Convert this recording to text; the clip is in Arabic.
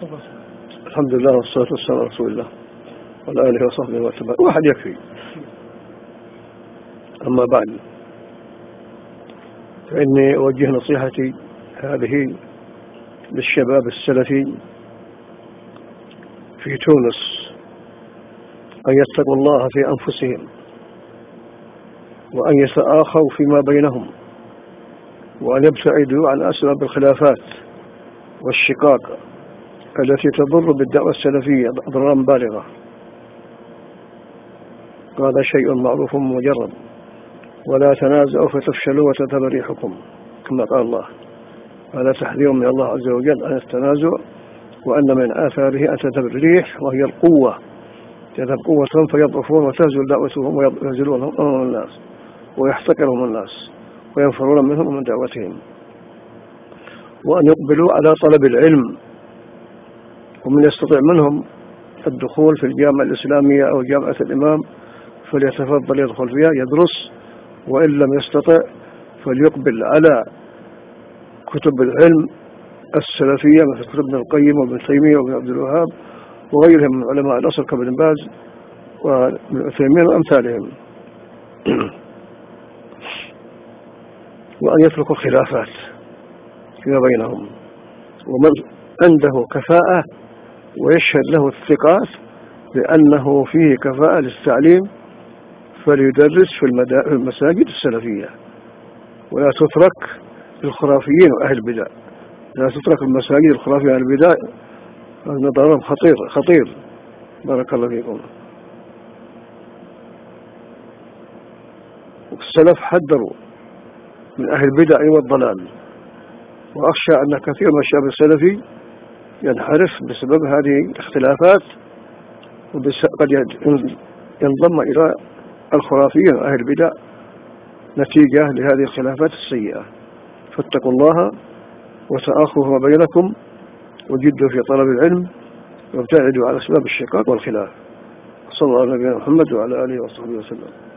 الحمد لله والصلاة والسلام على رسول الله وعلى آله وصحبه وسلم. واحد يكفي. أما بعد، فإني أوجه نصيحتي هذه للشباب السلفي في تونس أن يتقوا الله في أنفسهم، وأن يتآخوا فيما بينهم، وأن يبتعدوا عن أسباب الخلافات والشقاق التي تضر بالدعوة السلفية ضررا بالغا. هذا شيء معروف مجرد. ولا تنازعوا فتفشلوا وتذهب ريحكم، كما قال الله. هذا تحذير من الله عز وجل عن التنازع، وأن من آثاره أن تذهب الريح، وهي القوة. تذهب قوة فيضعفون وتهزل دعوتهم ويهزلونهم أمام الناس ويحتقرهم الناس وينفرون منهم ومن دعوتهم. وأن يقبلوا على طلب العلم، ومن يستطيع منهم الدخول في الجامعة الإسلامية أو جامعة الإمام فليتفضل يدخل فيها يدرس، وإن لم يستطع فليقبل على كتب العلم السلفية مثل كتب ابن القيم وابن تيمية وابن عبد الوهاب وغيرهم من علماء الأصل كابن باز وابن عثيمين وأمثالهم. وأن يتركوا الخلافات فيما بينهم، ومن عنده كفاءة ويشهد له الثقات بأنه فيه كفاءة للتعليم فليدرس في المساجد السلفية، ولا تترك للخرافيين وأهل البدع. لا تترك المساجد الخرافية وأهل البدع، هذا ضرر خطير. بارك الله فيكم. السلف حذروا من أهل البدع والضلال، وأخشى أن كثير من الشباب السلفي ينحرف بسبب هذه الاختلافات، وقد ينضم إلى الخرافيين وأهل البدع نتيجة لهذه الخلافات السيئة. فاتقوا الله وتآخوا ما بينكم، وجدوا في طلب العلم، وابتعدوا على أسباب الشقاق والخلاف. صلى الله عليه وسلم محمد وعلى آله وصحبه وسلم.